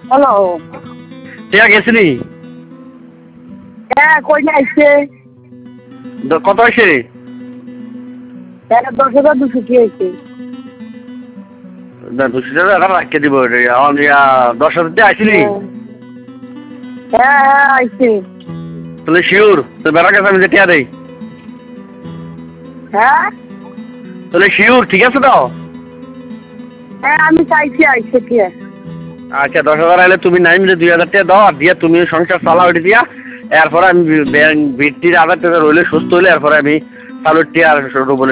Hello. টিয়া গেছিনি? হ্যাঁ, কই না আইছে? কত হয়েছে? 10,200 কি হয়েছে? না 200 টাকা এখন রাখিয়ে দিব। 10,000 দিয়ে আসিনি? হ্যাঁ হ্যাঁ আইছে। তাহলে শিওর তো বেড়া গেছে আমি যে টিয়া দেই। হ্যাঁ তাহলে শিওর ঠিক আছে তো? হ্যাঁ আমি চাইছি আইছে কি? আচ্ছা 10,000 আইলে তুমি নাই মিলে 2,000 টাকা দাও আর দিয়া তুমি সংসার চালাও এটা দিয়া। এরপরে আমি ব্যাংক ভিত্তির আবার টাকা রইলে সুস্থ হইলে এরপরে আমি চালুর টিয়া আর